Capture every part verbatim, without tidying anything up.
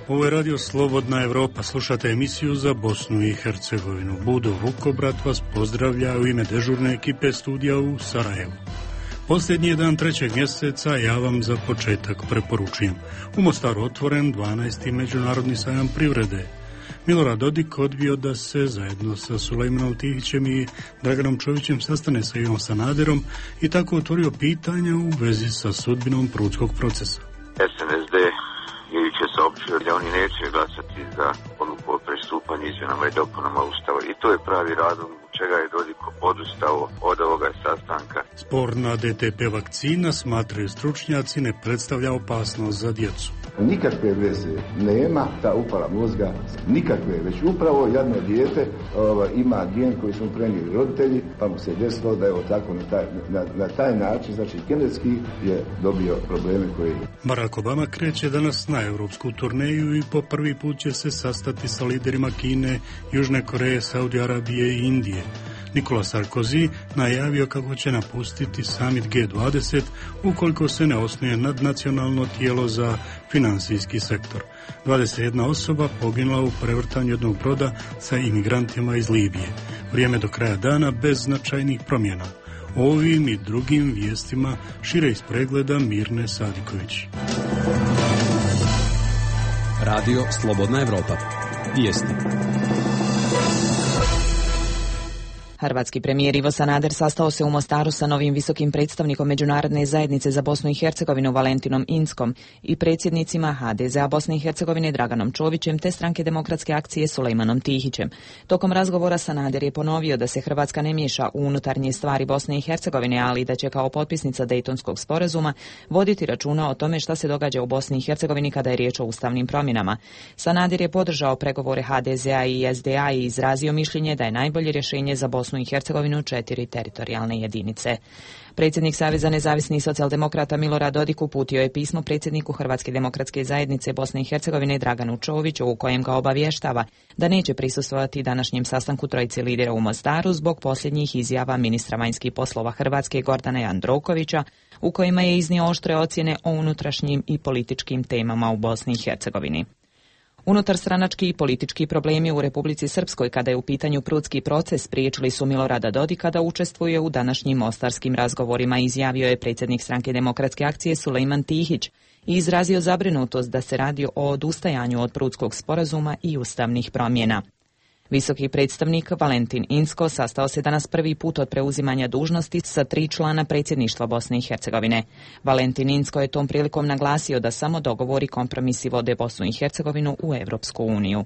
Ovo je radio Slobodna Evropa, slušate emisiju za Bosnu i Hercegovinu. Budo Vukobrat vas pozdravlja u ime dežurne ekipe studija u Sarajevu. Posljednji je dan trećeg mjeseca, ja vam za početak preporučujem. U Mostaru otvoren dvanaesti međunarodni sajam privrede. Milorad Dodik odbio da se zajedno sa Sulejmanom Tihićem i Draganom Čovićem sastane sa Ivom Sanaderom i tako otvorio pitanja u vezi sa sudbinom prudskog procesa. S N S D je juče saopćio da oni neće glasati za odluku o pristupanju izmjenama i dopunama Ustava i to je pravi razlog čega je Dodik odustao od ovoga sastanka. Sporna D T P vakcina, smatraju stručnjaci, ne predstavlja opasnost za djecu. Nikakve veze nema ta upala mozga, nikakve, već upravo jedno dijete ova, ima gen koji su prenijeli roditelji, pa mu se desilo da je tako na taj, na, na taj način, znači genetski je dobio probleme koje... Barack Obama kreće danas na europsku turneju i po prvi put će se sastati sa liderima Kine, Južne Koreje, Saudi Arabije i Indije. Nicolas Sarkozy najavio kako će napustiti summit G dvadeset ukoliko se ne osnuje nadnacionalno tijelo za financijski sektor. dvadeset jedna osoba poginula u prevrtanju jednog broda sa imigrantima iz Libije. Vrijeme do kraja dana bez značajnih promjena. Ovim i drugim vijestima šire iz pregleda Mirne Sadiković. Radio Slobodna Evropa. Vijesti. Hrvatski premijer Ivo Sanader sastao se u Mostaru sa novim visokim predstavnikom Međunarodne zajednice za Bosnu i Hercegovinu Valentinom Inckom i predsjednicima H D Z A Bosne i Hercegovine Draganom Čovićem te Stranke demokratske akcije Sulejmanom Tihićem. Tokom razgovora Sanader je ponovio da se Hrvatska ne miješa u unutarnje stvari Bosne i Hercegovine, ali da će kao potpisnica Dejtonskog sporazuma voditi računa o tome šta se događa u Bosni i Hercegovini kada je riječ o ustavnim promjenama. Sanader je podržao pregovore H D Z A i S D A i izrazio mišljenje da je najbolje rješenje za Bosnu i Hercegovinu četiri teritorijalne jedinice. Predsjednik Saveza nezavisnih socijaldemokrata Milorad Dodik uputio je pismo predsjedniku Hrvatske demokratske zajednice Bosne i Hercegovine Draganu Čoviću u kojem ga obavještava da neće prisustvovati današnjem sastanku trojice lidera u Mostaru zbog posljednjih izjava ministra vanjskih poslova Hrvatske Gordana Jandrokovića u kojima je iznio oštre ocjene o unutrašnjim i političkim temama u Bosni i Hercegovini. Unutarstranački i politički problemi u Republici Srpskoj kada je u pitanju prudski proces spriječili su Milorada Dodika da učestvuje u današnjim mostarskim razgovorima, izjavio je predsjednik Stranke demokratske akcije Sulejman Tihić i izrazio zabrinutost da se radi o odustajanju od prudskog sporazuma i ustavnih promjena. Visoki predstavnik Valentin Incko sastao se danas prvi put od preuzimanja dužnosti sa tri člana predsjedništva Bosne i Hercegovine. Valentin Incko je tom prilikom naglasio da samo dogovori kompromisi vode Bosnu i Hercegovinu u Europsku uniju.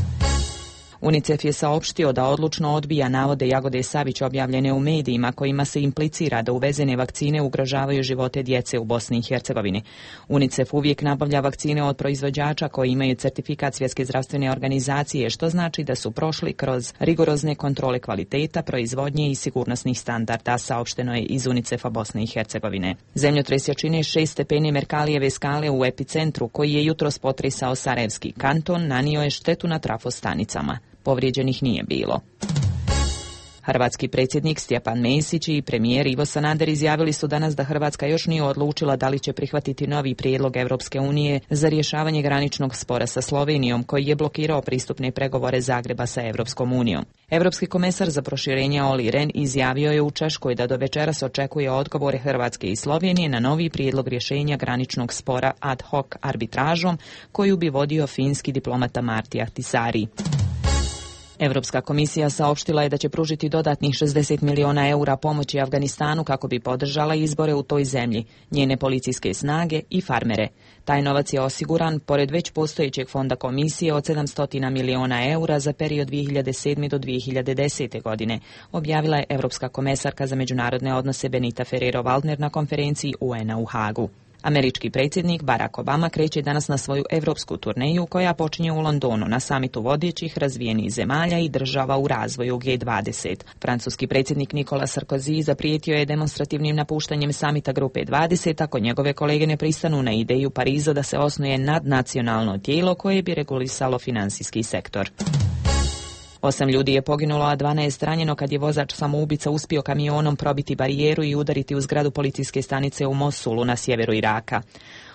UNICEF je saopštio da odlučno odbija navode Jagode Savić objavljene u medijima kojima se implicira da uvezene vakcine ugrožavaju živote djece u Bosni i Hercegovini. UNICEF uvijek nabavlja vakcine od proizvođača koji imaju certifikat Svjetske zdravstvene organizacije, što znači da su prošli kroz rigorozne kontrole kvaliteta, proizvodnje i sigurnosnih standarda, saopšteno je iz UNICEF-a Bosne i Hercegovine. Zemljotres jačine šest stepeni Merkalijeve skale u epicentru, koji je jutros potresao Sarajevski kanton, nanio je štetu na trafostanicama. Povrijeđenih nije bilo. Hrvatski predsjednik Stjepan Mesić i premijer Ivo Sanader izjavili su danas da Hrvatska još nije odlučila da li će prihvatiti novi prijedlog Europske unije za rješavanje graničnog spora sa Slovenijom, koji je blokirao pristupne pregovore Zagreba sa Europskom unijom. Europski komesar za proširenje Olli Rehn izjavio je u Češkoj da do večeras očekuje odgovore Hrvatske i Slovenije na novi prijedlog rješenja graničnog spora ad hoc arbitražom koju bi vodio finski diplomata Martti Ahtisaari. Europska komisija saopštila je da će pružiti dodatnih šezdeset milijuna eura pomoći Afganistanu kako bi podržala izbore u toj zemlji, njene policijske snage i farmere. Taj novac je osiguran pored već postojećeg fonda komisije od sedamsto milijuna eura za period dvije hiljade sedme do dvije hiljade desete godine, objavila je Europska komesarka za međunarodne odnose Benita Ferrero-Waldner na konferenciji U N-a u Hagu. Američki predsjednik Barack Obama kreće danas na svoju europsku turneju koja počinje u Londonu na samitu vodećih razvijenih zemalja i država u razvoju G dvadeset. Francuski predsjednik Nicolas Sarkozy zaprijetio je demonstrativnim napuštanjem samita grupe dvadeset ako njegove kolege ne pristanu na ideju Pariza da se osnuje nadnacionalno tijelo koje bi regulisalo financijski sektor. Osam ljudi je poginulo, a dvanaest ranjeno kad je vozač samoubica uspio kamionom probiti barijeru i udariti u zgradu policijske stanice u Mosulu na sjeveru Iraka.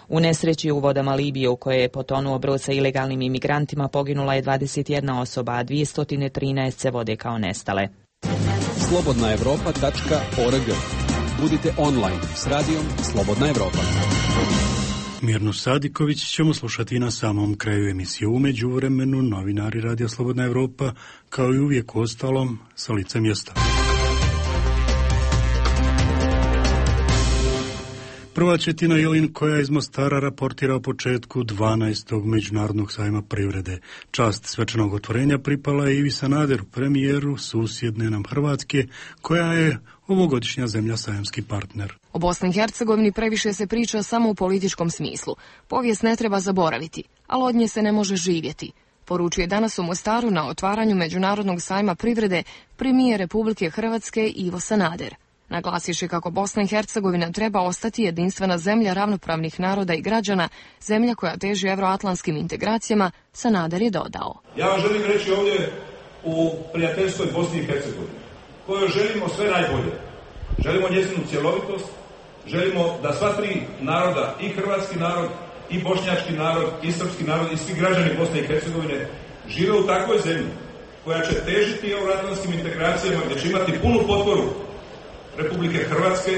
U nesreći u vodama Libije u kojoj je potonuo brod sa ilegalnim imigrantima poginula je dvadeset jedna osoba, a dvjesto trinaest se vode kao nestale. slobodna evropa tačka org. Budite online s radijom Slobodna Evropa. Mirnu Sadiković ćemo slušati na samom kraju emisije. U međuvremenu novinari Radija Slobodna Evropa, kao i uvijek ostalom, sa lice mjesta. Prva Četina Jelin koja iz Mostara raportira o početku dvanaestog međunarodnog sajma privrede. Čast svečanog otvorenja pripala je Ivi Sanaderu, premijeru susjedne nam Hrvatske, koja je ovogodišnja zemlja sajamski partner. O Bosni i Hercegovini previše se priča samo u političkom smislu. Povijest ne treba zaboraviti, ali od nje se ne može živjeti, poručuje danas u Mostaru na otvaranju međunarodnog sajma privrede premijer Republike Hrvatske Ivo Sanader. Naglasivši kako Bosna i Hercegovina treba ostati jedinstvena zemlja ravnopravnih naroda i građana, zemlja koja teži euroatlantskim integracijama, Sanader je dodao. Ja vam želim reći ovdje u prijateljskoj Bosni i Hercegovini, kojoj želimo sve najbolje. Želimo njezinu cjelovitost, želimo da sva tri naroda, i hrvatski narod, i bošnjački narod, i srpski narod, i svi građani Bosne i Hercegovine žive u takvoj zemlji koja će težiti euroatlantskim integracijama, gdje će imati punu potporu Republike Hrvatske,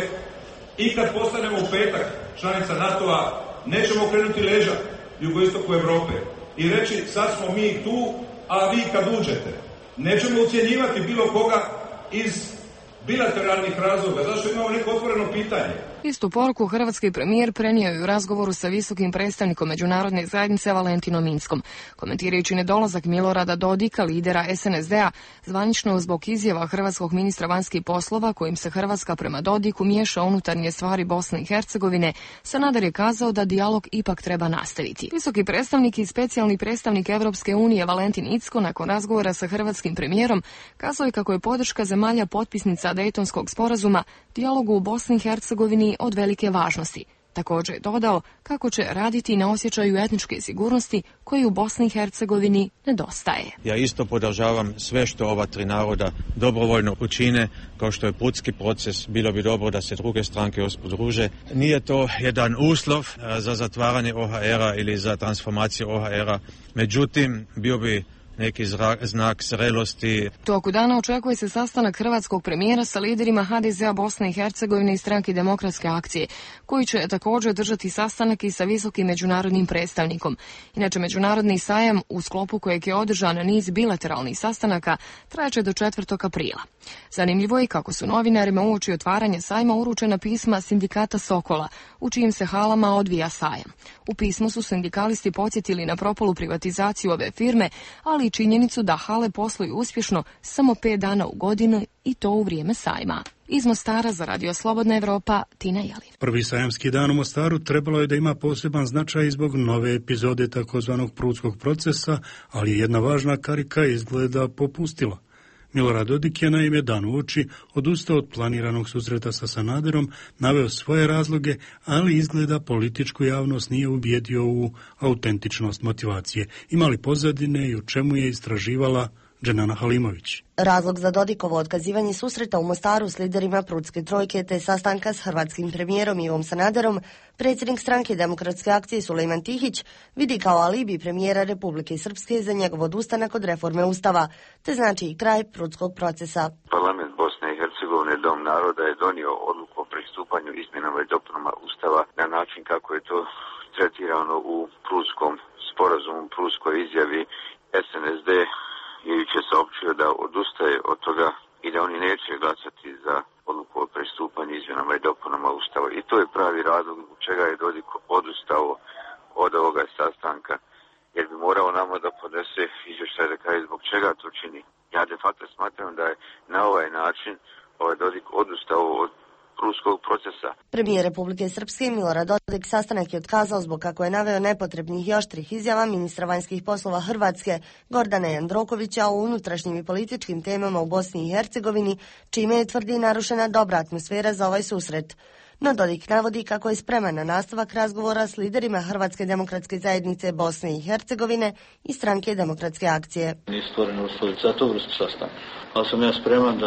i kad postanemo u petak članica NATO-a, nećemo okrenuti leđa jugoistoku Europe i reći sad smo mi tu, a vi kad uđete. Nećemo ucjenjivati bilo koga iz bilateralnih razloga, zašto imamo neko otvoreno pitanje. Istu poruku hrvatski premijer prenio je u razgovoru sa visokim predstavnikom međunarodne zajednice Valentinom Inckom. Komentirajući nedolazak Milorada Dodika, lidera es en es de-a, zvanično zbog izjava hrvatskog ministra vanjskih poslova kojim se Hrvatska prema Dodiku miješa unutarnje stvari Bosne i Hercegovine, Sanader je kazao da dijalog ipak treba nastaviti. Visoki predstavnik i specijalni predstavnik Evropske unije Valentin Incko nakon razgovora sa hrvatskim premijerom kazao je kako je podrška zemalja potpisnica Dejtonskog sporazuma dijalogu u Bosni i Hercegovini od velike važnosti. Također je dodao kako će raditi na osjećaju etničke sigurnosti koji u Bosni i Hercegovini nedostaje. Ja isto podržavam sve što ova tri naroda dobrovoljno učine, kao što je putski proces, bilo bi dobro da se druge stranke uspodruže. Nije to jedan uslov za zatvaranje o ha era ili za transformaciju o ha era, međutim bio bi neki znak zrelosti. Toku dana očekuje se sastanak hrvatskog premijera sa liderima ha de ze-a Bosne i Hercegovine i Stranke demokratske akcije, koji će također držati sastanak i sa visokim međunarodnim predstavnikom. Inače, međunarodni sajam, u sklopu kojeg je održan niz bilateralnih sastanaka, trajaće do četvrtog aprila. Zanimljivo je kako su novinarima uoči otvaranja sajma uručena pisma sindikata Sokola, u čijim se halama odvija sajam. U pismu su sindikalisti podsjetili na propalu privatizaciju ove firme, ali i činjenicu da hale posluju uspješno samo pet dana u godinu i to u vrijeme sajma. Iz Mostara za Radio Slobodna Evropa, Tina Jelin. Prvi sajamski dan u Mostaru trebalo je da ima poseban značaj zbog nove epizode takozvanog prudskog procesa, ali je jedna važna karika izgleda popustila. Milorad Dodik je naime dan uoči odustao od planiranog susreta sa Sanaderom, naveo svoje razloge, ali izgleda političku javnost nije ubijedio u autentičnost motivacije. Imali pozadine i u čemu je istraživala Dženana Halimović. Razlog za Dodikovo otkazivanje susreta u Mostaru s liderima Prudske trojke te sastanka s hrvatskim premijerom Ivom Sanaderom, predsjednik Stranke demokratske akcije Sulejman Tihić vidi kao alibi premijera Republike Srpske za njegov odustanak od reforme Ustava, te znači i kraj Prudskog procesa. Parlament Bosne i Hercegovine, Dom naroda, je donio odluku o pristupanju izmjenama i dopunama Ustava na način kako je to tretirano u Prudskom sporazumu, Prudskoj izjavi. es en es de jučer saopćio da odustaje od toga i da oni neće glasati za odluku o pristupanju izmjenama i dopunama Ustava. I to je pravi razlog zbog čega je Dodik odustao od ovoga sastanka, jer bi morao nama da podnese izvještaj da kaže zbog čega to čini. Ja de facto smatram da je na ovaj način ovaj Dodik odustao od Pruskog procesa. Premijer Republike Srpske Milorad Dodik sastanak je otkazao zbog, kako je naveo, nepotrebnih i oštrih izjava ministra vanjskih poslova Hrvatske Gordana Jandrokovića o unutrašnjim i političkim temama u Bosni i Hercegovini, čime je, tvrdi, narušena dobra atmosfera za ovaj susret. No Dodik navodi kako je spreman na nastavak razgovora s liderima Hrvatske demokratske zajednice Bosne i Hercegovine i Stranke demokratske akcije. Nije stvoren uslovi za to vrstu sastanka, ali sam ja spreman da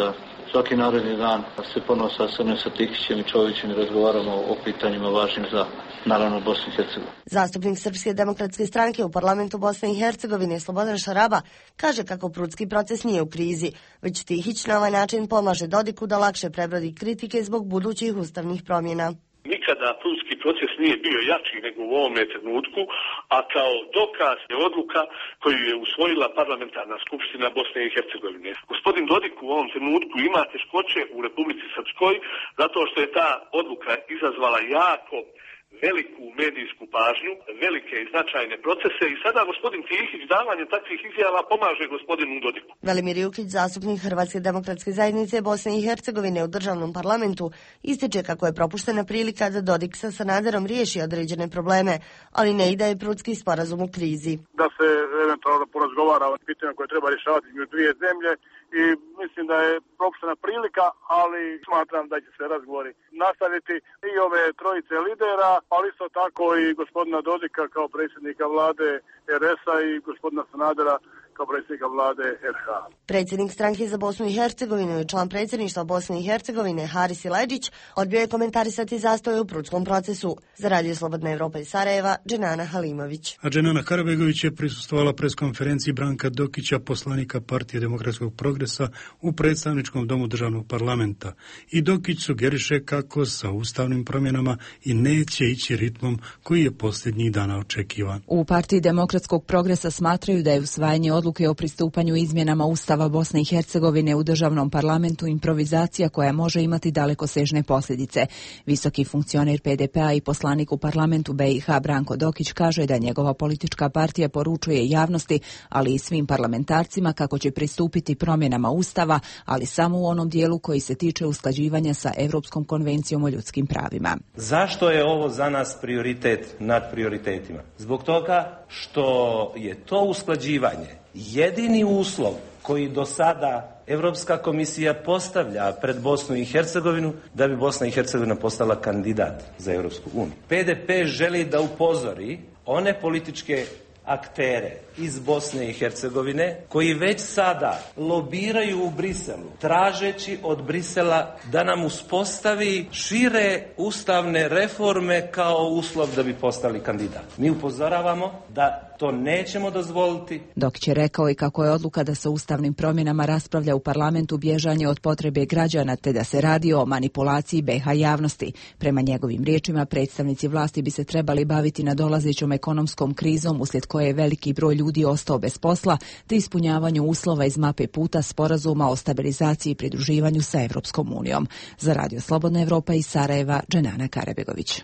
svaki naredni dan se ponovo sastanem sa Tikićem i Čovićem i razgovaramo o pitanjima važnim za, naravno, Bosnu i Hercegovinu. Zastupnik Srpske demokratske stranke u parlamentu Bosne i Hercegovine Slobodan Šaraba kaže kako prudski proces nije u krizi, već Tihić na ovaj način pomaže Dodiku da lakše prebrodi kritike zbog budućih ustavnih promjena. Nikada prudski proces nije bio jači nego u ovome trenutku, a kao dokaz je odluka koju je usvojila parlamentarna skupština Bosne i Hercegovine. Gospodin Dodik u ovom trenutku ima teškoće u Republici Srpskoj zato što je ta odluka izazvala jako veliku medijsku pažnju, velike i značajne procese i sada gospodin Tihić davanjem takvih izjava pomaže gospodinu Dodiku. Velimir Jukić, zastupnik Hrvatske demokratske zajednice Bosne i Hercegovine u državnom parlamentu, ističe kako je propuštena prilika da Dodik sa Sanaderom riješi određene probleme, ali ne i da je prudski sporazum u krizi. Da se eventualno porazgovara o pitanjima koje treba rješavati među dvije zemlje i mislim da je propuštena prilika, ali smatram da će se razgovori nastaviti i ove trojice lidera, ali isto tako i gospodina Dodika kao predsjednika vlade er es-a i gospodina Sanadera kao predsjednika vlade er ha. Predsjednik stranke za Bosnu i Hercegovinu i član predsjedništva Bosne i Hercegovine Haris Silajdžić odbio je komentarisati zastoje u prudskom procesu. Za Radio Slobodna Evropa iz Sarajeva, Dženana Halimović. A Dženana Karabegović je prisustvovala preskonferenciji Branka Dokića, poslanika Partije demokratskog progresa u predstavničkom domu državnog parlamenta. I Dokić sugeriše kako sa ustavnim promjenama i neće ići ritmom koji je posljednjih dana očekivan. U Partiji demokratskog progresa smatraju da je usvajanje odluke o pristupanju izmjenama Ustava Bosne i Hercegovine u državnom parlamentu improvizacija koja može imati dalekosežne posljedice. Visoki funkcioner pe de pe-a i poslanik u parlamentu be i ha Branko Dokić kaže da njegova politička partija poručuje javnosti, ali i svim parlamentarcima kako će pristupiti promjenama Ustava, ali samo u onom dijelu koji se tiče usklađivanja sa Europskom konvencijom o ljudskim pravima. Zašto je ovo za nas prioritet nad prioritetima? Zbog toga što je to usklađivanje jedini uslov koji do sada Europska komisija postavlja pred Bosnu i Hercegovinu da bi Bosna i Hercegovina postala kandidat za Europsku uniju. pe de pe želi da upozori one političke aktere iz Bosne i Hercegovine koji već sada lobiraju u Briselu, tražeći od Brisela da nam uspostavi šire ustavne reforme kao uslov da bi postali kandidat. Mi upozoravamo da to nećemo dozvoliti. Dokić je rekao i kako je odluka da se ustavnim promjenama raspravlja u parlamentu bježanje od potrebe građana te da se radi o manipulaciji be ha javnosti. Prema njegovim riječima, predstavnici vlasti bi se trebali baviti nadolazećom ekonomskom krizom uslijed koje je veliki broj ljudi ostao bez posla te ispunjavanju uslova iz mape puta sporazuma o stabilizaciji i pridruživanju sa Europskom unijom. Za Radio Slobodna Evropa iz Sarajeva, Dženana Karabegović.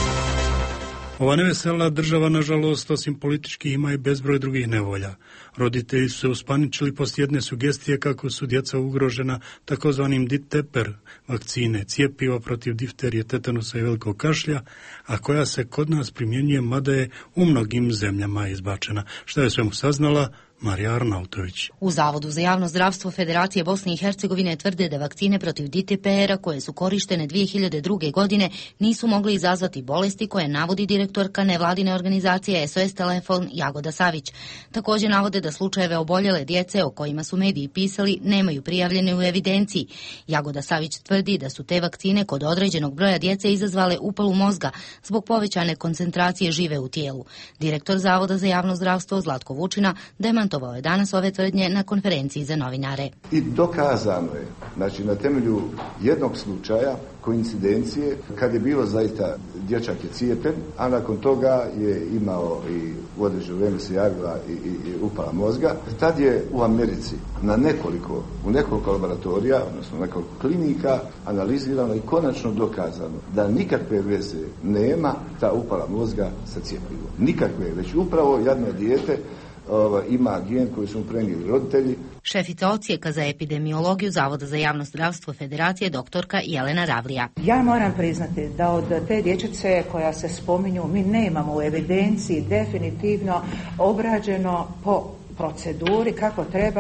Ova nevesela država, nažalost, osim političkih, ima i bezbroj drugih nevolja. Roditelji su se uspaničili poslije jedne sugestije kako su djeca ugrožena takozvanim diteper vakcine, cijepiva protiv difterije, tetanusa i velikog kašlja, a koja se kod nas primjenjuje, mada je u mnogim zemljama izbačena. Šta je svemu saznala Marija Arnautović. U Zavodu za javno zdravstvo Federacije Bosne i Hercegovine tvrde da vakcine protiv ditepera koje su korištene dvije hiljade druge. godine nisu mogli izazvati bolesti koje navodi direktorka nevladine organizacije es o es Telefon Jagoda Savić. Također navode da slučajeve oboljele djece o kojima su mediji pisali nemaju prijavljene u evidenciji. Jagoda Savić tvrdi da su te vakcine kod određenog broja djece izazvale upalu mozga zbog povećane koncentracije žive u tijelu. Direktor Zavoda za javno zdravstvo Zlatko Vučina demantovao je danas ove tvrdnje na konferenciji za novinare. I dokazano je, znači na temelju jednog slučaja koincidencije, kad je bilo zaista dječak je cijepljen, a nakon toga je imao i u određeno vrijeme se javila i, i, i upala mozga. Tad je u Americi na nekoliko, u nekoliko laboratorija, odnosno nekoliko klinika, analizirano i konačno dokazano da nikakve veze nema ta upala mozga sa cijepljivom. Nikakve, već upravo jedno dijete Ova, ima gen koji su mu prenijeli roditelji. Šefica odsjeka za epidemiologiju Zavoda za javno zdravstvo Federacije doktorka Jelena Ravlija. Ja moram priznati da od te dječace koja se spominju mi nemamo u evidenciji definitivno obrađeno po proceduri kako treba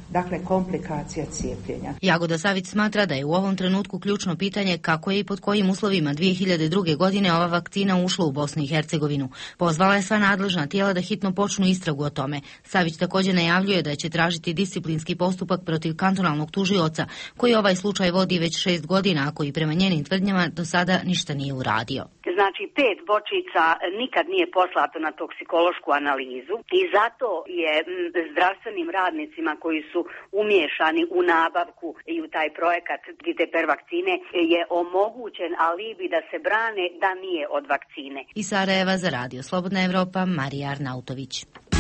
dakle komplikacija cijepljenja. Jagoda Savić smatra da je u ovom trenutku ključno pitanje kako je i pod kojim uslovima dvije hiljade druge. godine ova vakcina ušla u Bosnu i Hercegovinu. Pozvala je sva nadležna tijela da hitno počnu istragu o tome. Savić također najavljuje da će tražiti disciplinski postupak protiv kantonalnog tužioca, koji ovaj slučaj vodi već šest godina, a koji prema njenim tvrdnjama do sada ništa nije uradio. Znači, pet bočica nikad nije poslato na toksikološku analizu i zato je zdravstvenim radnicima koji su umiješani u nabavku i u taj projekat DiTePer vakcine je omogućen alibi da se brane da nije od vakcine. Iz Sarajeva za Radio Slobodna Evropa, Marija Arnautović.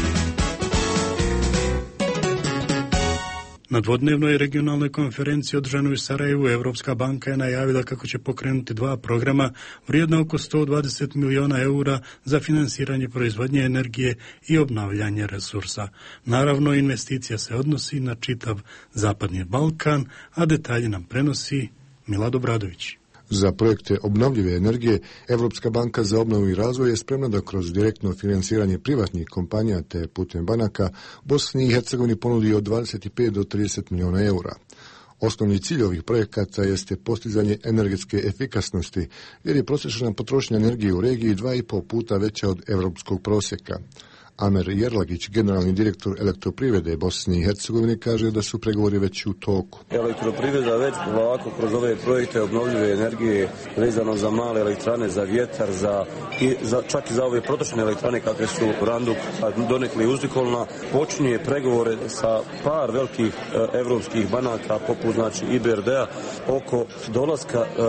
Na dvodnevnoj regionalnoj konferenciji održanoj u Sarajevu Evropska banka je najavila kako će pokrenuti dva programa vrijedna oko sto dvadeset miliona eura za finansiranje proizvodnje energije i obnavljanje resursa. Naravno, investicija se odnosi na čitav Zapadni Balkan, a detalje nam prenosi Milad Obradović. Za projekte obnovljive energije, Evropska banka za obnovu i razvoj je spremna da kroz direktno finansiranje privatnih kompanija te putem banaka Bosni i Hercegovini ponudi od dvadeset pet do trideset miliona eura. Osnovni cilj ovih projekata jeste postizanje energetske efikasnosti, jer je prosječna potrošnja energije u regiji dva i pol puta veća od evropskog prosjeka. Amer Jerlagić, generalni direktor Elektroprivrede Bosne i Hercegovine, kaže da su pregovori već u toku. Elektroprivreda već polako kroz ove projekte obnovljive energije vezano za male elektrane, za vjetar, za, i za, čak i za ove protočne elektrane kakve su Randuk, donekli Uzdikolna, počinje pregovore sa par velikih e, evropskih banaka poput znači I B R D-a oko dolaska e,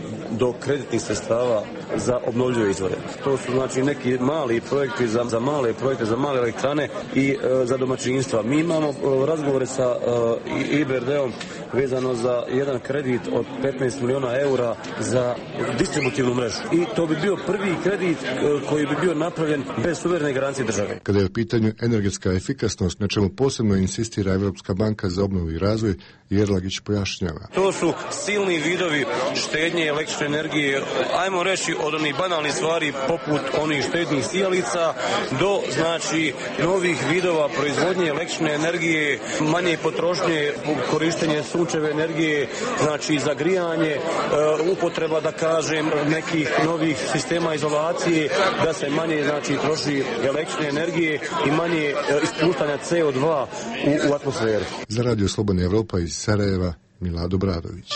do kreditnih sredstava za obnovljive izvore. To su znači neki mali projekti za, za male projekte, za male elektrane i e, za domaćinstva. Mi imamo e, razgovore sa e, I B R D-om vezano za jedan kredit od petnaest miliona eura za distributivnu mrežu. I to bi bio prvi kredit e, koji bi bio napravljen bez suverene garancije države. Kada je u pitanju energetska efikasnost, na čemu posebno insistira Evropska banka za obnovu i razvoj, Jerlagić pojašnjava. To su silni vidovi štednje električne energije, ajmo reći od onih banalnih stvari poput onih štednih sijalica do znači novih vidova proizvodnje električne energije, manje potrošnje, korištenje sunčeve energije, znači za grijanje, upotreba da kažem nekih novih sistema izolacije, da se manje znači troši električne energije i manje ispuštanja C O dva u, u atmosferu. Za Radio Slobodna Evropa iz Sarajeva, Milad Obradović.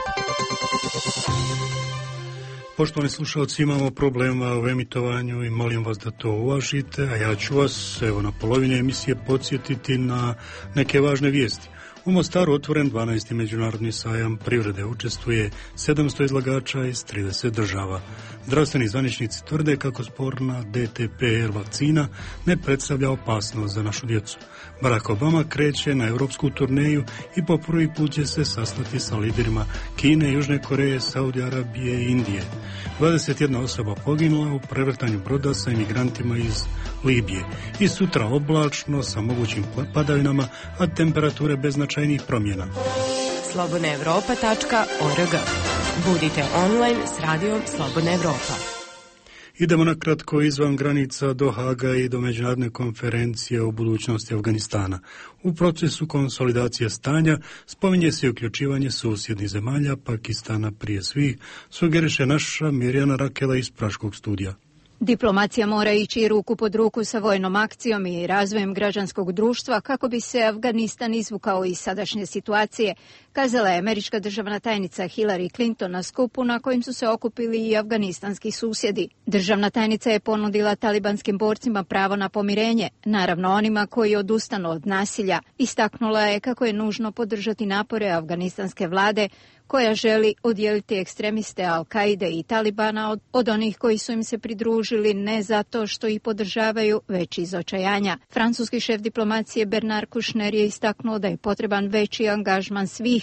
Poštovani slušalci, imamo problema u emitovanju i molim vas da to uvažite, a ja ću vas evo na polovini emisije podsjetiti na neke važne vijesti. U Mostaru otvoren dvanaesti međunarodni sajam privrede, učestvuje sedamsto izlagača iz trideset država. Zdravstveni zvaničnici tvrde kako sporna DiTePer vakcina ne predstavlja opasnost za našu djecu. Barack Obama kreće na europsku turneju i po prvi put će se sastati sa liderima Kine, Južne Koreje, Saudi Arabije i Indije. dvadeset jedna osoba poginula u prevrtanju broda sa imigrantima iz Libije. I sutra oblačno sa mogućim padavinama, a temperature bez značajnih promjena. slobodna evropa tačka org. Budite online s radijom Slobodna Evropa. Idemo na kratko izvan granica do Haga i do međunarodne konferencije o budućnosti Afganistana. U procesu konsolidacije stanja spominje se uključivanje susjednih zemalja, Pakistana prije svih, sugeriše naša Mirjana Rakela iz Praškog studija. Diplomacija mora ići ruku pod ruku sa vojnom akcijom i razvojem građanskog društva kako bi se Afganistan izvukao iz sadašnje situacije, kazala je američka državna tajnica Hillary Clinton na skupu na kojim su se okupili i afganistanski susjedi. Državna tajnica je ponudila talibanskim borcima pravo na pomirenje, naravno onima koji odustanu od nasilja. Istaknula je kako je nužno podržati napore afganistanske vlade koja želi odijeliti ekstremiste Al-Kaide i Talibana od, od onih koji su im se pridružili ne zato što ih podržavaju, već iz očajanja. Francuski šef diplomacije Bernard Kouchner je istaknuo da je potreban veći angažman svih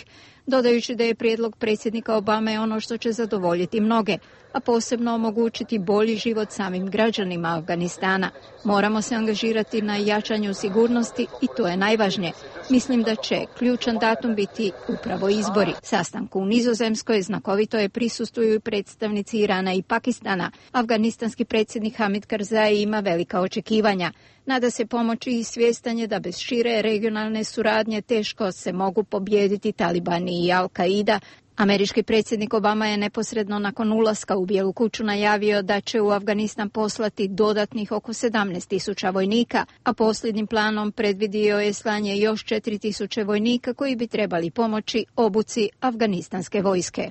dodajući da je prijedlog predsjednika Obame ono što će zadovoljiti mnoge, a posebno omogućiti bolji život samim građanima Afganistana. Moramo se angažirati na jačanju sigurnosti i to je najvažnije. Mislim da će ključan datum biti upravo izbori. Sastanku u Nizozemskoj znakovito je prisustvuju i predstavnici Irana i Pakistana. Afganistanski predsjednik Hamid Karzai ima velika očekivanja. Nada se pomoći i svjestan je da bez šire regionalne suradnje teško se mogu pobijediti Talibani i Al-Qaida. Američki predsjednik Obama je neposredno nakon ulaska u Bijelu kuću najavio da će u Afganistan poslati dodatnih oko sedamnaest tisuća vojnika, a posljednjim planom predvidio je slanje još četiri tisuće vojnika koji bi trebali pomoći obuci afganistanske vojske.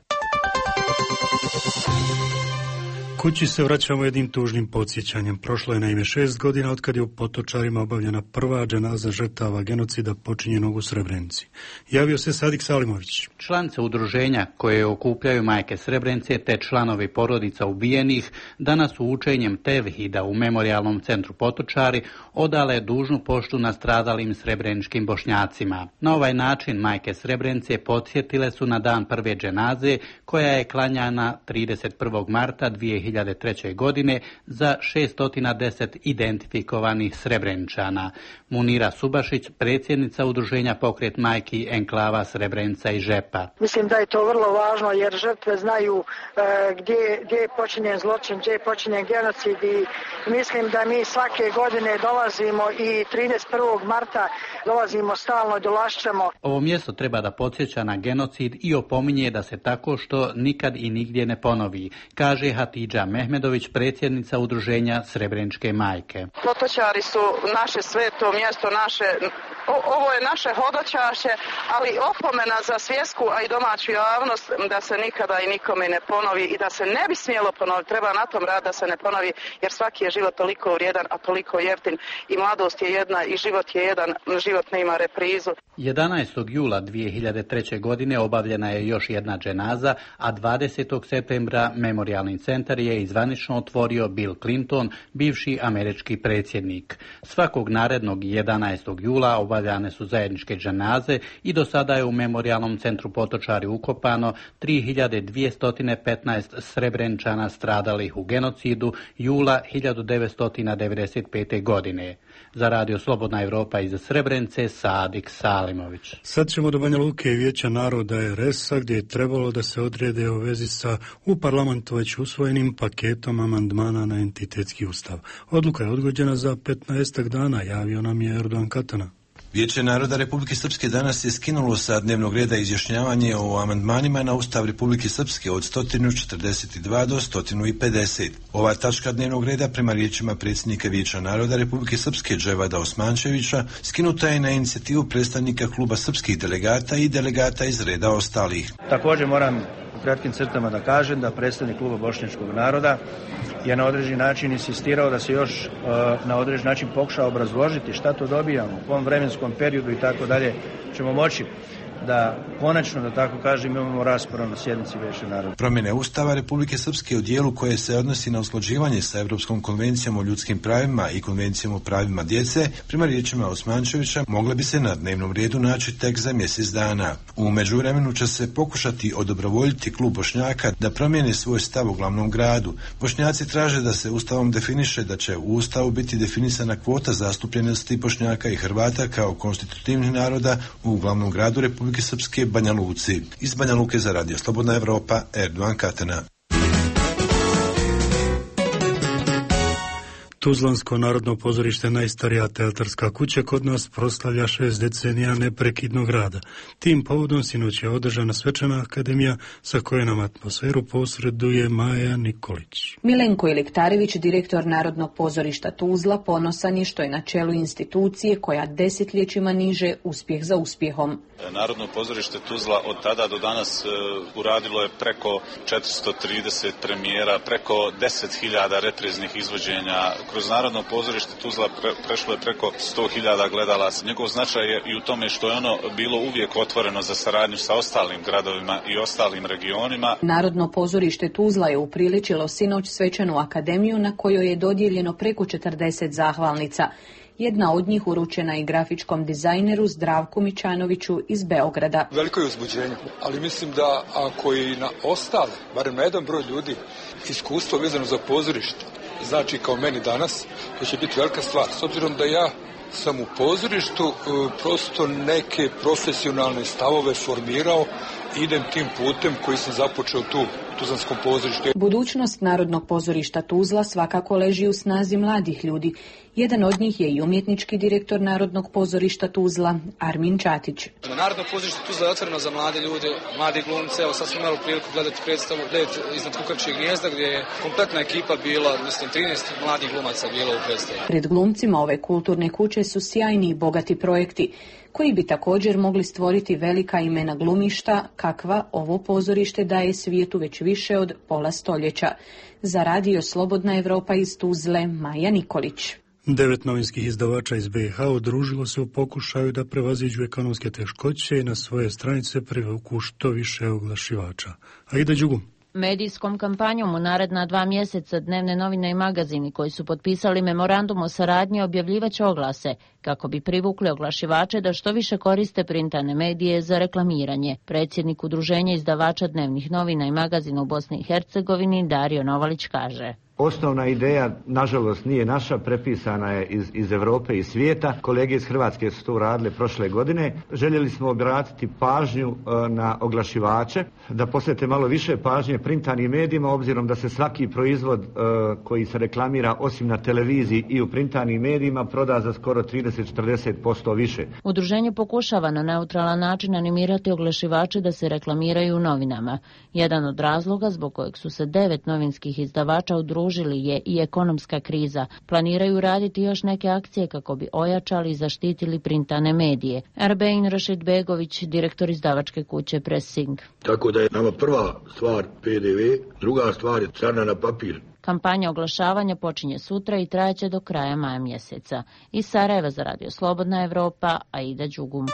Kući se vraćamo jednim tužnim podsjećanjem. Prošlo je naime šest godina od kad je u Potočarima obavljena prva dženaza žrtava genocida počinjenog u Srebrenici. Javio se Sadik Salimović. Članice udruženja koje okupljaju majke Srebrenice te članovi porodica ubijenih danas su učenjem tevhida u memorijalnom centru Potočari odale dužnu poštu nastradalim srebreničkim Bošnjacima. Na ovaj način majke Srebrenice podsjetile su na dan prve dženaze koja je klanjana trideset prvog marta dvije hiljade treće. godine za šesto deset identifikovanih Srebreničana. Munira Subašić, predsjednica udruženja Pokret majki enklava Srebrenica i Žepa. Mislim da je to vrlo važno jer žrtve znaju e, gdje, gdje je počinjen zločin, gdje je počinjen genocid i mislim da mi svake godine dolazimo i trideset prvog marta dolazimo stalno, dolašćemo. Ovo mjesto treba da podsjeća na genocid i opominje da se tako što nikad i nigdje ne ponovi, kaže Hatidža Mehmedović, predsjednica udruženja Srebreničke majke. Potočari su naše sveto mjesto, naše, o, ovo je naše hodočašće, ali opomena za svjetsku, a i domaću javnost da se nikada i nikome ne ponovi i da se ne bi smjelo ponoviti. Treba na tom rad da se ne ponovi, jer svaki je život toliko vrijedan, a toliko jeftin i mladost je jedna i život je jedan, život ne ima reprizu. jedanaestog jula dvije hiljade treće. godine obavljena je još jedna dženaza, a dvadesetog septembra memorijalni centar je izvanično otvorio Bill Clinton, bivši američki predsjednik. Svakog narednog jedanaestog jula obavljane su zajedničke dženaze i do sada je u memorijalnom centru Potočari ukopano tri hiljade dvjesto petnaest Srebreničana stradalih u genocidu jula hiljadu devetsto devedeset pete. godine. Za Radio Slobodna Evropa iz Srebrenice, Sadik Salimović. Sad ćemo do Banja Luke i Vijeća naroda er es a gdje je trebalo da se odrede u vezi sa u parlamentu već usvojenim paketom amandmana na entitetski ustav. Odluka je odgođena za petnaestak dana, javio nam je Erdogan Katana. Vijeće naroda Republike Srpske danas je skinulo sa dnevnog reda izjašnjavanje o amandmanima na Ustav Republike Srpske od sto četrdeset dva do sto pedeset. Ova tačka dnevnog reda, prema riječima predsjednika Vijeća naroda Republike Srpske Dževada Osmančevića, skinuta je na inicijativu predstavnika kluba srpskih delegata i delegata iz reda ostalih. Također moram u kratkim crtama da kažem da predstavnik kluba bošnjačkog naroda je na određeni način insistirao da se još uh, na određeni način pokuša obrazložiti šta to dobijamo, u kom vremenskom periodu i tako dalje ćemo moći da konačno, da tako kažem, imamo raspravu na sjednici Vijeća naroda. Promjene Ustava Republike Srpske u dijelu koje se odnosi na usklađivanje sa Europskom konvencijom o ljudskim pravima i konvencijom o pravima djece, prema riječima Osmančevića, mogle bi se na dnevnom redu naći tek za mjesec dana. U međuvremenu će se pokušati odobrovoljiti klub Bošnjaka da promijene svoj stav u glavnom gradu. Bošnjaci traže da se Ustavom definiše da će u Ustavu biti definisana kvota zastupljenosti Bošnjaka i Hrvata kao konstitutivnih naroda u glavnom gradu Republike Srpske, Banja Luci. Iz Banja Luke za Radio Slobodna Evropa, Erdogan Katana. Tuzlansko narodno pozorište, najstarija teatarska kuća kod nas, proslavlja šest decenija neprekidnog rada. Tim povodom sinoć je održana svečana akademija sa koje nam atmosferu posreduje Maja Nikolić. Milenko Ilektarević, direktor Narodnog pozorišta Tuzla, ponosan je što je na čelu institucije koja desetljećima niže uspjeh za uspjehom. Narodno pozorište Tuzla od tada do danas e, uradilo je preko četiristo trideset premijera, preko deset hiljada repriznih izvođenja. Kroz Narodno pozorište Tuzla pre, prešlo je preko sto hiljada gledala. Njegov značaj je i u tome što je ono bilo uvijek otvoreno za saradnju sa ostalim gradovima i ostalim regionima. Narodno pozorište Tuzla je upriličilo sinoć svečanu akademiju na kojoj je dodijeljeno preko četrdeset zahvalnica. Jedna od njih uručena i grafičkom dizajneru Zdravku Mičanoviću iz Beograda. Veliko je uzbuđenje, ali mislim da ako i na ostale, barem na jedan broj ljudi, iskustvo vezano za pozorište, znači kao meni danas, to će biti velika stvar. S obzirom da ja sam u pozorištu prosto neke profesionalne stavove formirao, idem tim putem koji sam započeo tu u Tuzlanskom pozorištu. Budućnost Narodnog pozorišta Tuzla svakako leži u snazi mladih ljudi. Jedan od njih je i umjetnički direktor Narodnog pozorišta Tuzla, Armin Čatić. Narodno pozorište Tuzla je otvoreno za mlade ljude, mlade glumce. Evo sad smo imali priliku gledati predstavu Led iznad Kukačijeg gnijezda, gdje je kompletna ekipa bila, mislim trinaest mladih glumaca bilo u predstavi. Pred glumcima ove kulturne kuće su sjajni i bogati projekti, koji bi također mogli stvoriti velika imena glumišta, kakva ovo pozorište daje svijetu već više od pola stoljeća. Za radio Slobodna Evropa iz Tuzle, Maja Nikolić. Devet novinskih izdavača iz be ha udružilo se u pokušaju da prevaziđu ekonomske teškoće i na svoje stranice privuku što više oglašivača. Aida Đugum. Medijskom kampanjom u naredna dva mjeseca dnevne novine i magazini koji su potpisali memorandum o saradnji objavljivaće oglase kako bi privukli oglašivače da što više koriste printane medije za reklamiranje. Predsjednik Udruženja izdavača dnevnih novina i magazina u Bosni i Hercegovini Dario Novalić kaže: Osnovna ideja, nažalost, nije naša, prepisana je iz, iz Europe i svijeta. Kolege iz Hrvatske su to radile prošle godine. Željeli smo obratiti pažnju e, na oglašivače, da posvete malo više pažnje printanim medijima, obzirom da se svaki proizvod e, koji se reklamira osim na televiziji i u printanim medijima proda za skoro trideset do četrdeset posto više. Udruženje pokušava na neutralan način animirati oglašivače da se reklamiraju u novinama. Jedan od razloga zbog kojeg su se devet novinskih izdavača udružili je i ekonomska kriza. Planiraju raditi još neke akcije kako bi ojačali i zaštitili printane medije. Arbein Rašid Begović, direktor izdavačke kuće Pressing. Tako da je nama prva stvar pe de ve, druga stvar je carina na papir. Kampanja oglašavanja počinje sutra i trajaće do kraja maja mjeseca. Iz Sarajeva za radio Slobodna Evropa, Aida Đugum.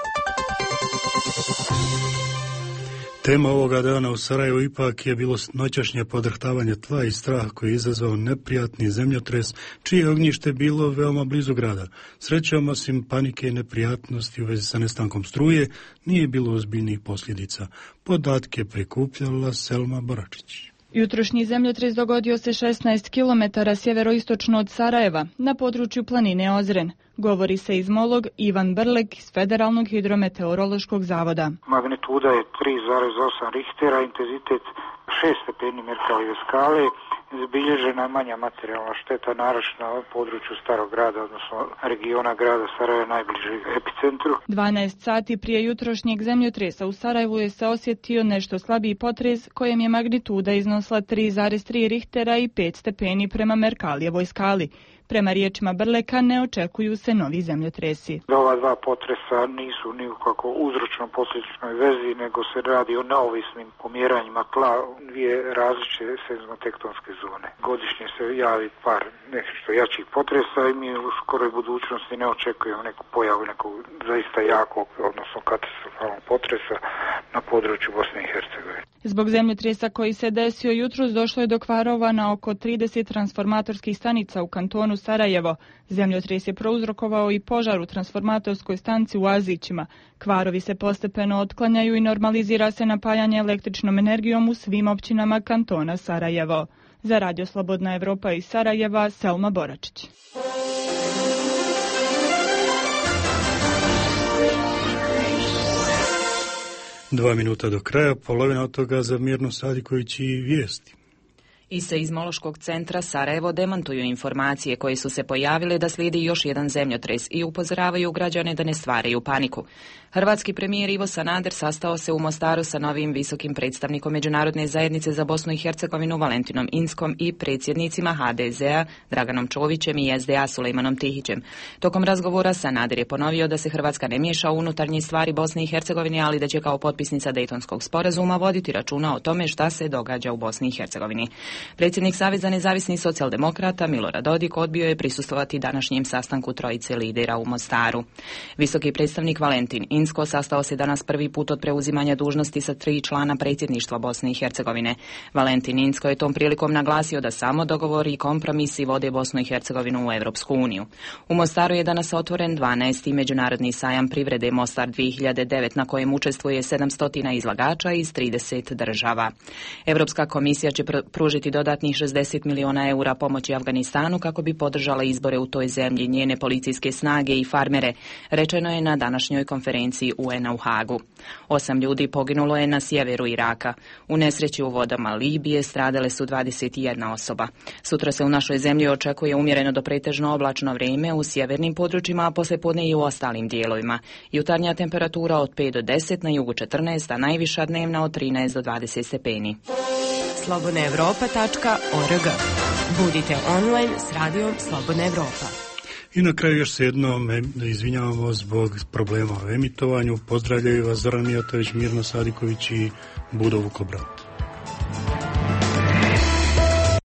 Tema ovoga dana u Sarajevu ipak je bilo noćašnje podrhtavanje tla i strah koji je izazvao neprijatni zemljotres, čije ognjište bilo veoma blizu grada. Srećom, osim panike i neprijatnosti u vezi sa nestankom struje, nije bilo ozbiljnih posljedica. Podatke prikupljala Selma Boračić. Jutrošnji zemljotres dogodio se šesnaest kilometara sjeveroistočno od Sarajeva, na području planine Ozren. Govori seizmolog Ivan Brlek iz Federalnog hidrometeorološkog zavoda. Magnituda je tri zarez osam Richtera, intenzitet šest stepeni Merkalijeve skale. Zabilježena je manja materijalna šteta, naročito na području Starog grada, odnosno regiona grada Sarajeva, najbliži epicentru. dvanaest sati prije jutrošnjeg zemljotresa u Sarajevu je se osjetio nešto slabiji potres kojem je magnituda iznosila tri zarez tri Richtera i pet stepeni prema Merkalijevoj skali. Prema riječima Brleka ne očekuju se novi zemljotresi. Ova dva potresa nisu ni u kako uzročno-posljedičnoj vezi, nego se radi o neovisnim pomjeranjima tla dvije različite seizmotektonske zone. Godišnje se javi par nešto jačih potresa i mi u skoroj budućnosti ne očekujemo neku pojavu nekog zaista jakog, odnosno katastrofalnog potresa na području Bosne i Hercegovine. Zbog zemljotresa koji se desio jutros došlo je do kvarova na oko trideset transformatorskih stanica u kantonu Sarajevo. Zemljotres je prouzrokovao i požar u transformatorskoj stanci u Azićima. Kvarovi se postepeno otklanjaju i normalizira se napajanje električnom energijom u svim općinama kantona Sarajevo. Za radio Slobodna Evropa iz Sarajeva, Selma Boračić. Dva minuta do kraja, polovina od toga za Mirno Sadiković i vijesti. Iz seizmološkog centra Sarajevo demantuju informacije koje su se pojavile da slijedi još jedan zemljotres i upozoravaju građane da ne stvaraju paniku. Hrvatski premijer Ivo Sanader sastao se u Mostaru sa novim visokim predstavnikom Međunarodne zajednice za Bosnu i Hercegovinu Valentinom Inskom i predsjednicima ha de zea Draganom Čovićem i es de a Sulejmanom Tihićem. Tokom razgovora Sanader je ponovio da se Hrvatska ne miješa u unutarnje stvari Bosne i Hercegovine, ali da će kao potpisnica Dejtonskog sporazuma voditi računa o tome šta se događa u Bosni i Hercegovini. Predsjednik Saveza nezavisnih socijaldemokrata Milorad Dodik odbio je prisustvovati današnjem sastanku trojice lidera u Mostaru. Visoki predstavnik Valentin Inzko sastao se danas prvi put od preuzimanja dužnosti sa tri člana predsjedništva Bosne i Hercegovine. Valentin Inzko je tom prilikom naglasio da samo dogovori i kompromisi vode Bosnu i Hercegovinu u Europsku uniju. U Mostaru je danas otvoren dvanaesti međunarodni sajam privrede Mostar dvije hiljade devet na kojem učestvuje sedamsto izlagača iz trideset država. Europska komisija će pružiti dodatnih šezdeset miliona eura pomoći Afganistanu kako bi podržala izbore u toj zemlji, njene policijske snage i farmere, rečeno je na današnjoj konferenciji U N-a u Hagu. Osam ljudi poginulo je na sjeveru Iraka. U nesreći u vodama Libije stradale su dvadeset jedna osoba. Sutra se u našoj zemlji očekuje umjereno do pretežno oblačno vrijeme u sjevernim područjima, a poslijepodne i u ostalim dijelovima. Jutarnja temperatura od pet do deset, na jugu četrnaest, a najviša dnevna od trinaest do dvadeset stepeni. slobodna europa tačka org. Budite online s radijom Slobodna Evropa. I na kraju još se jednom izvinjavamo zbog problema u emitovanju. Pozdravljaju vas Zoran Mijatović, Mirno Sadiković i Budo Vukobrat.